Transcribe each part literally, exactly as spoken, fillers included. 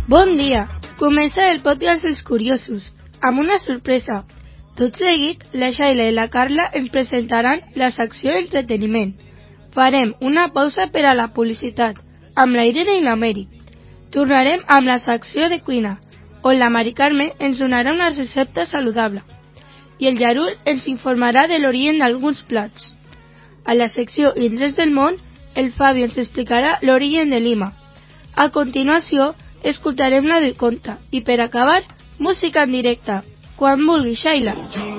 Bon dia! Comença el podcast Els Curiosos, amb una sorpresa. Tot seguit, la Shaila i la Carla ens presentaran la secció d'entreteniment. Farem una pausa per a la publicitat, amb la Irene i la Mary. Tornarem amb la secció de cuina, on la Mari Carme ens donarà una recepta saludable. I el Yarul ens informarà de l'origen d'alguns plats. A la secció Indrets del món, el Fabio ens explicarà l'origen de Lima. A continuació, escoltarem la del conte i per acabar, música en directe. Quan vulgui, Shaila.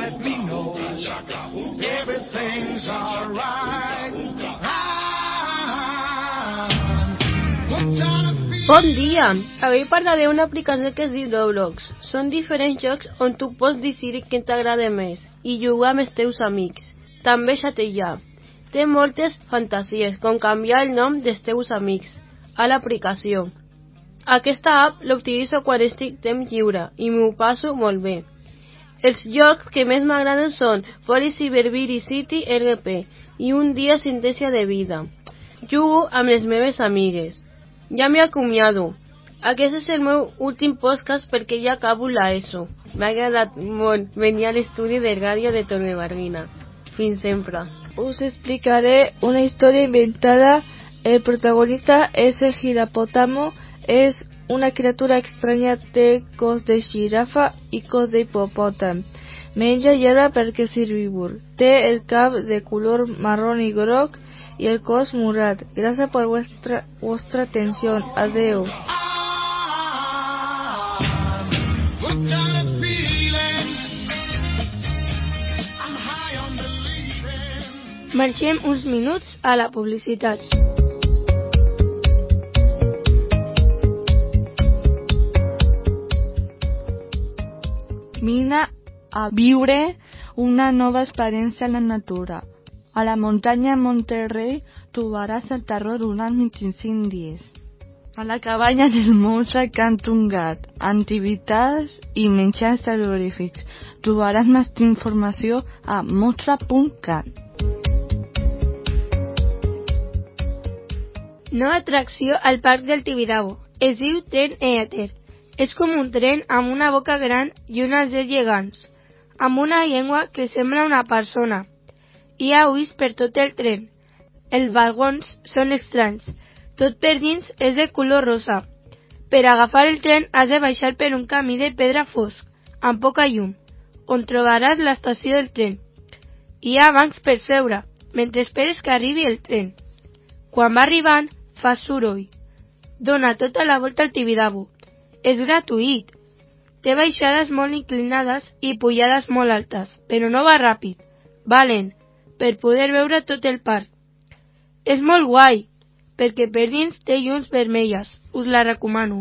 Bon dia! Avui parlaré d'una aplicació que es diu Roblox. Són diferents jocs on tu pots decidir què t'agrada més i jugar amb els teus amics. També xatejar. Té moltes fantasies, com canviar el nom dels teus amics a l'aplicació. Aquesta app l'utilitzo quan estic temps lliure i m'ho passo molt bé. Els jocs que més m'agraden són Folly Cyberbird City R P i Un dia sentència de vida. Jugo amb les meves amigues. Ja m'he acomiado. Aquest és el meu últim podcast perquè ja acabo l'ESO. M'ha agradat molt venir a l'estudi de ràdio de Torrebarrina. Fins sempre. Us explicaré una història inventada. El protagonista és el Girapotamo. És una criatura estranya, té cos de xirafa i cos d'hipopòtam. Menja hierba perquè és herbívor. Té el cap de color marrón i groc i el cos morat. Gràcies per vostra, vostra atenció. Adeu. Marxem uns minuts a la publicitat. Vine a viure una nova experiència a la natura. A la muntanya Monterrey trobaràs el terror durant vint-i-cinc dies. A la cabanya del monstre canta un gat, activitats i menjars terrorífics. Trobaràs més informació a monstre punt cat. Nova atracció al parc del Tibidabo. Es diu Tren Èter. És com un tren amb una boca gran i unes dents gegants, amb una llengua que sembla una persona. Hi ha ulls per tot el tren. Els vagons són estranys. Tot per dins és de color rosa. Per agafar el tren has de baixar per un camí de pedra fosc, amb poca llum, on trobaràs l'estació del tren. Hi ha bancs per seure, mentre esperes que arribi el tren. Quan va arribant, fa soroll. Dóna tota la volta al Tibidabo. És gratuït. Té baixades molt inclinades i pujades molt altes, però no va ràpid. Va lent, per poder veure tot el parc. És molt guai, perquè per dins té llums vermelles. Us la recomano.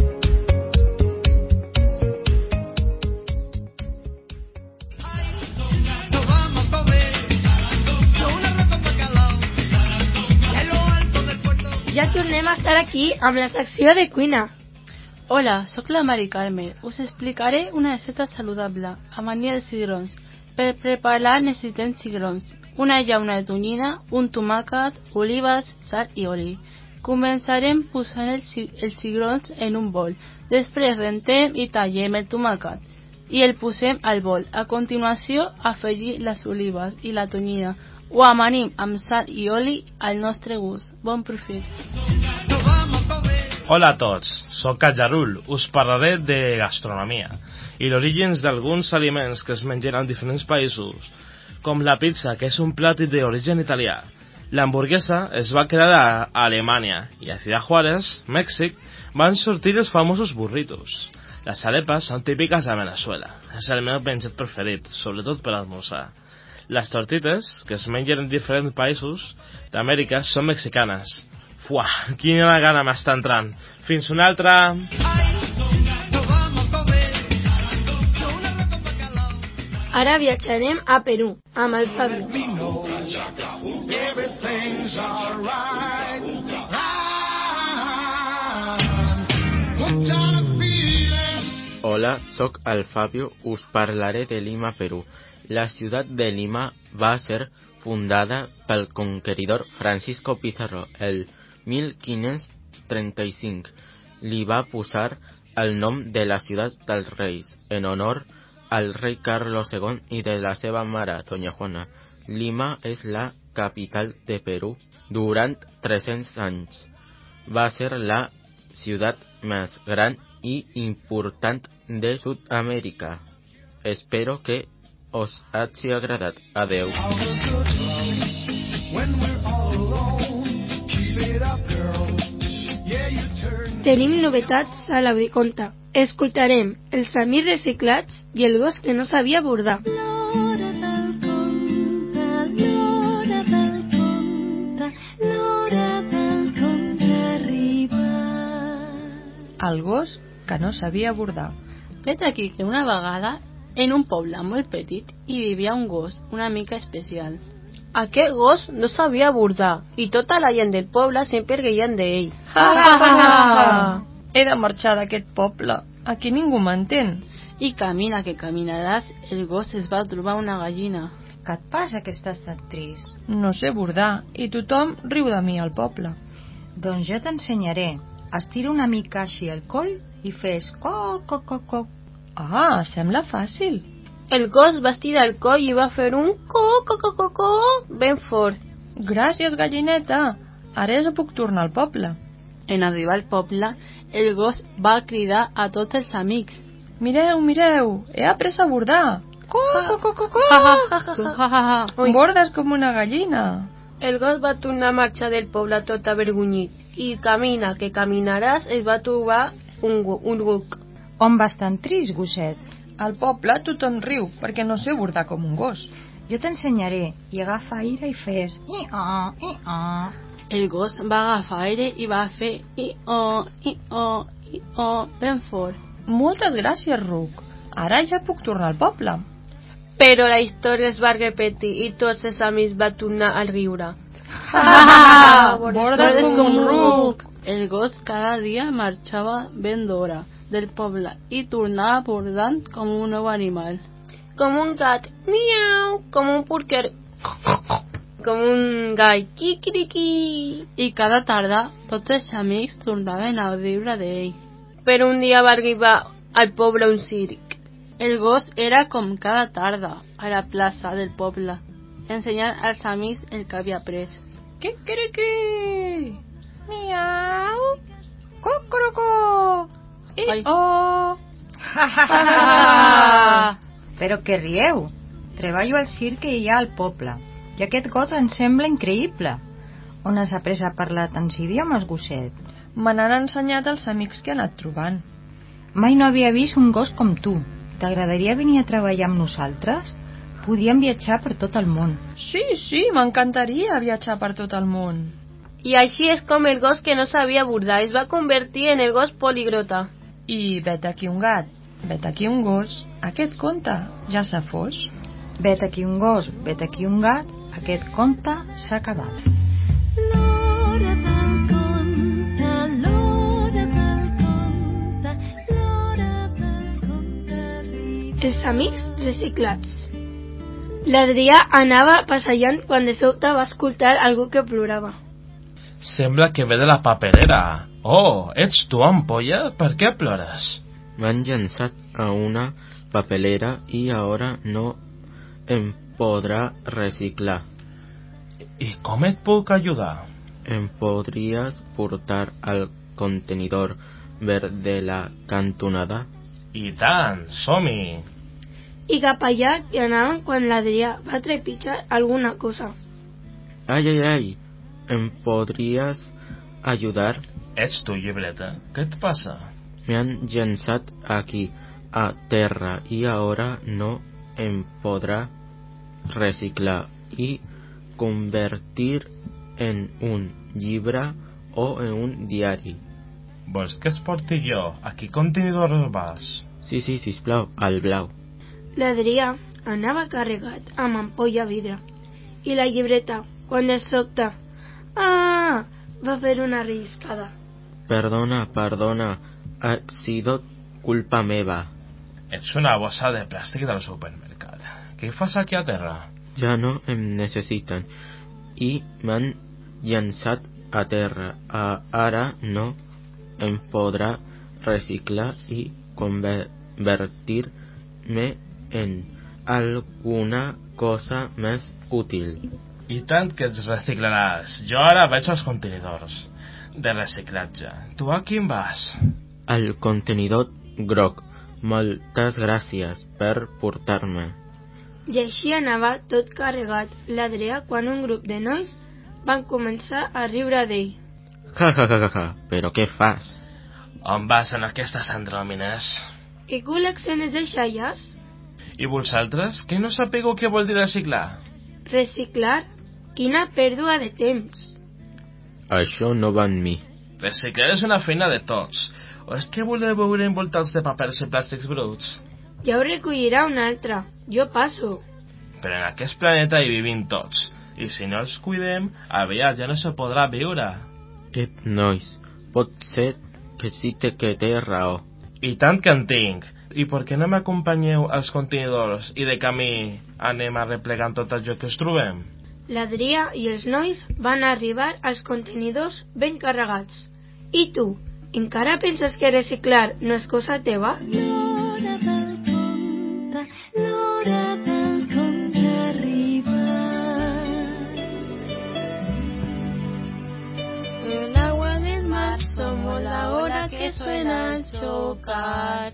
Ja tornem a estar aquí amb la secció de cuina. Hola, sóc la Mari Carme. Us explicaré una recepta saludable a manera de cigrons. Per preparar necessitem cigrons, una llauna de tonyina, un tomàquet, olives, sal i oli. Començarem posant els, els cigrons en un bol. Després rentem i tallem el tomàquet i el posem al bol. A continuació, afegir les olives i la tonyina. Ho amanim amb sal i oli al nostre gust. Bon profit! Hola a tots, soc Yarul, us parlaré de gastronomia i l'origen d'alguns aliments que es mengen en diferents països, com la pizza, que és un plat d'origen italià. L'hamburguesa es va crear a Alemanya i a Ciudad Juárez, Mèxic, van sortir els famosos burritos. Les arepas són típiques de Venezuela, és el meu menjar preferit, sobretot per almorzar. Les tortites, que es mengen en diferents països d'Amèrica, són mexicanes. Fuà, quina gana m'està entrant. Fins una altra... Ara viatjarem a Perú, amb el Fabio. Hola, soc el Fabio, us parlaré de Lima, Perú. La ciutat de Lima va ser fundada pel conqueridor Francisco Pizarro el mil quinientos treinta y cinco. li va posar el nom de la ciutat dels Reis, en honor al rei Carlos segon i de la seva mare, Doña Juana. Lima és la capital de Perú. Durant tres-cents anys va ser la ciutat més gran i important de Sud-amèrica. Espero que us hagi agradat. Adeu. Tenim novetats a l'Abriconta. Escoltarem els amics reciclats i el gos que no sabia bordar. L'hora del conte, l'hora del conte, l'hora del conte ha arribat. El gos que no sabia bordar. Vet aquí que una vegada, en un poble molt petit, hi vivia un gos una mica especial. Aquest gos no sabia bordar i tota la gent del poble sempre reien d'ell. He de marxar d'aquest poble. Aquí ningú m'entén. I camina que caminaràs, el gos es va trobar una gallina. Què et passa que estàs tan trist? No sé bordar i tothom riu de mi al poble. Doncs jo t'ensenyaré. Estira una mica així el coll i fes co, co, co, co. Ah, sembla fàcil. El gos va estirar el coll i va fer un co, co, co, co, co ben fort. Gràcies, gallineta. Ara ja puc tornar al poble. En arribar al poble, el gos va cridar a tots els amics. Mireu, mireu, he après a bordar. Co, co, co, co, co. Bordes com una gallina. El gos va tornar a marxar del poble tot avergonyit i camina que caminaràs es va trobar un, un ruc. On vas tan trist, gosset? Al poble tothom riu perquè no sé bordar com un gos. Jo t'ensenyaré i agafa aire i fes i-oh, i-oh. El gos va agafar aire i va fer i-oh, i-oh, i-oh ben fort. Moltes gràcies, ruc. Ara ja puc tornar al poble. Però la història es va repetir i tots els amics van tornar a riure. Bordes com un ruc. El gos cada dia marxava ben d'hora del poble i tornava bordant com un nou animal. Com un gat, miau, com un porquer, com un gall, quiquiriqui. I cada tarda tots els amics tornaven a riure d'ell. Però un dia va arribar al poble un circ. El gos era com cada tarda a la plaça del poble, ensenyant als amics el que havia après. Quiquiriqui, miau, cocoroco. I oh! Però que rieu? Treballo al circ i hi ha al poble. I aquest gos em sembla increïble. On has après a parlar tants idiomes, gosset? Me n'han ensenyat els amics que he anat trobant. Mai no havia vist un gos com tu. T'agradaria venir a treballar amb nosaltres? Podríem viatjar per tot el món. Sí, sí, m'encantaria viatjar per tot el món. I així és com el gos que no sabia bordar es va convertir en el gos poliglota. I vet aquí un gat, vet aquí un gos, aquest conte ja s'ha fos. Vet aquí un gos, vet aquí un gat, aquest conte s'ha acabat. L'hora del conte, l'hora del conte, l'hora del conte arriba. Els amics reciclats. L'Adrià anava passejant quan de sobte va escoltar algú que plorava. Sembla que ve de la paperera. Oh, ets tu, ampolla? Per què plores? M'han llançat a una papelera i ara no em podrà reciclar. I com et puc ajudar? Em podries portar al contenidor verd de la cantonada? I tant, som-hi! I cap allà que anaven quan l'Adrià va trepitjar alguna cosa. Ai, ai, ai! Em podries ajudar? Ets tu, llibreta? Què et passa? Me han llançat aquí, a terra, i ara no em podrà reciclar i convertir en un llibre o en un diari. Vols que es porti jo? A quin contenidor vas? Sí, sí, sisplau, al blau. L'Adrià anava carregat amb ampolla vidre i la llibreta, quan de sobte, ah, va fer una relliscada. Perdona, perdona, ha sido culpa meva. Ets una bossa de plàstic del supermercat. Què fas aquí a terra? Ja no em necessiten i m'han llançat a terra. A, ara no em podrà reciclar i convertir-me en alguna cosa més útil. I tant que ets reciclaràs. Jo ara vaig als contenidors de reciclatge. Tu a quin vas? Al contenidor groc. Moltes gràcies per portar-me. I així anava tot carregat l'Adrià quan un grup de nois van començar a riure d'ell. Ja, ja, ja, ja, però què fas? On vas en aquestes andròmines? I col·lecciones deixalles? I vosaltres, que no sapigueu què vol dir reciclar? Reciclar? Quina pèrdua de temps. Això no va en mi. Reciclar és una feina de tots. O és que voleu veure envoltats de papers i plàstics bruts? Ja ho recollirà una altra. Jo passo. Però en aquest planeta hi vivim tots. I si no els cuidem, aviat ja no se podrà viure. Ep, nois, pot ser que sí te que té raó. I tant que en tinc. I per què no m'acompanyeu als contenidors i de camí anem arreplegant tot allò que us trobem? L'Adrià i els nois van arribar als contenidors ben carregats. I tu, encara penses que reciclar no és cosa teva? L'hora del conte, l'hora del conte ha arribat. El agua del mar somos la ola que suena al chocar.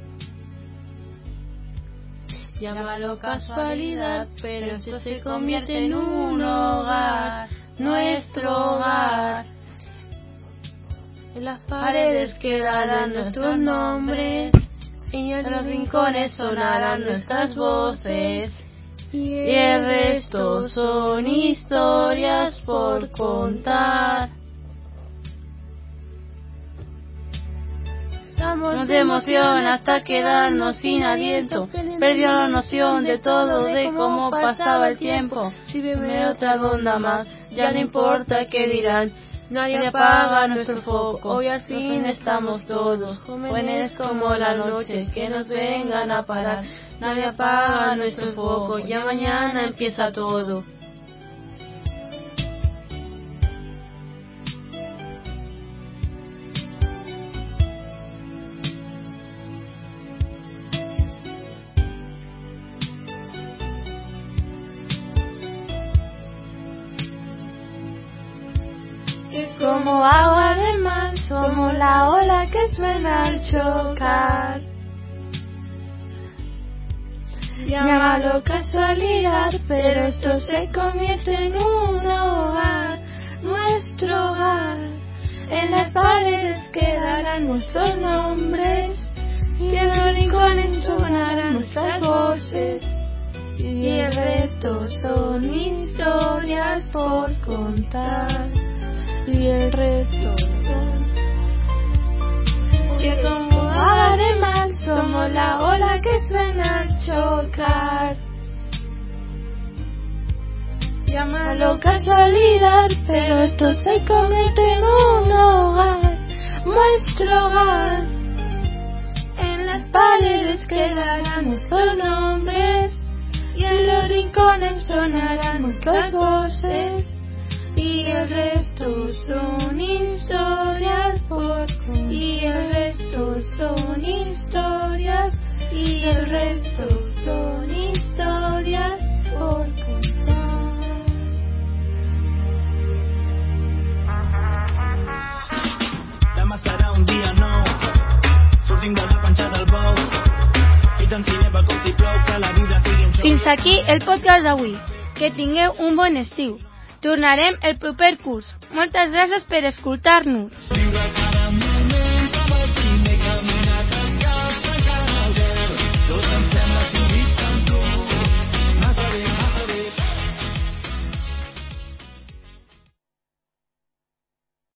Llámalo casualidad, pero esto se convierte en un hogar, nuestro hogar. En las paredes quedarán nuestros nombres, y en los rincones sonarán nuestras voces, y el resto son historias por contar. Estamos de emoción hasta quedarnos sin aliento, perdió la noción de todo, de cómo pasaba el tiempo. Si vive otra ronda más, ya no importa qué dirán. Nadie apaga nuestro foco, hoy al fin estamos todos, jóvenes como la noche, que nos vengan a parar. Nadie apaga nuestro foco, ya mañana empieza todo. Como agua de mar, somos la ola que suena al chocar. Llámalo casualidad, pero esto se convierte en un hogar, nuestro hogar. En las paredes quedarán nuestros nombres, y en los rincones sonarán nuestras voces, y el resto son historias por contar. Y el resto que como agua de mar somos la ola que suena al chocar. Llámalo casualidad, pero esto se convierte en un hogar, nuestro hogar. En las paredes quedarán nuestros nombres, y en los rincones sonarán nuestras voces, y el resto son historias por contar. Y el resto son historias. Y el resto son historias por contar. Demà serà un dia nou, sortim de la panxa del bou i t'ensinem com si plou que la vida sigui un show. Fins aquí el podcast d'avui. Que tingueu un bon estiu. Tornarem el proper curs. Moltes gràcies per escoltar-nos.